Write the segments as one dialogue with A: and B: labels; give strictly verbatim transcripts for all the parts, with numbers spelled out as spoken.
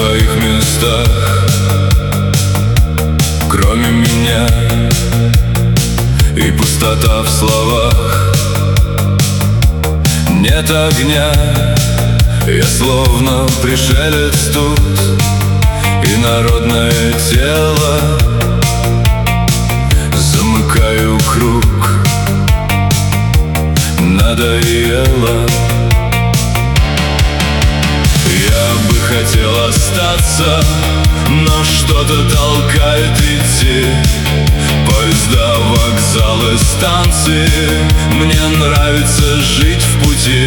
A: своих местах, кроме меня, и пустота в словах. Нет огня, я словно пришелец тут, и народное тело замыкаю круг. Надоело. Я бы хотел остаться, но что-то толкает идти. Поезда, вокзалы, станции, мне нравится жить в пути.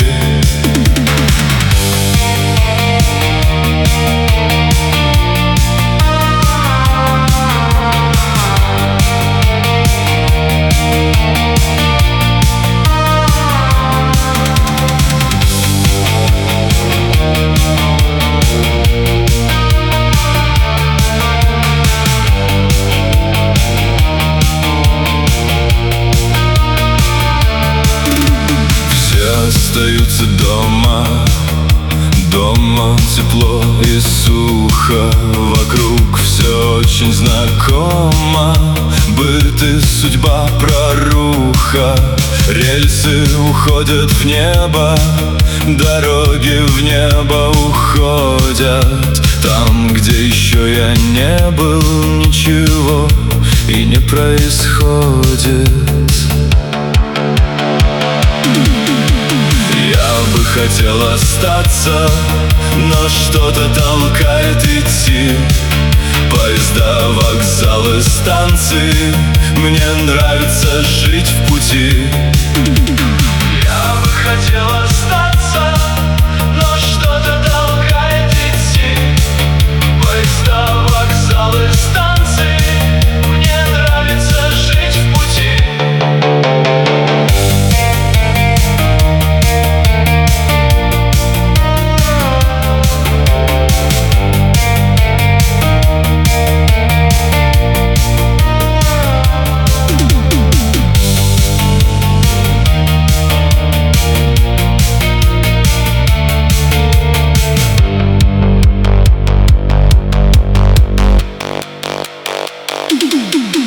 A: Остаются дома, дома тепло и сухо, вокруг все очень знакомо. Быт и судьба проруха, рельсы уходят в небо, дороги в небо уходят. Там, где еще я не был, ничего и не происходит. Хотел остаться, но что-то толкает идти. Поезда, вокзалы, станции, мне нравится жить в пути. Я бы хотел остаться, но что-то толкает идти. Поезда, вокзалы, станции, мне нравится жить в пути.
B: Boom.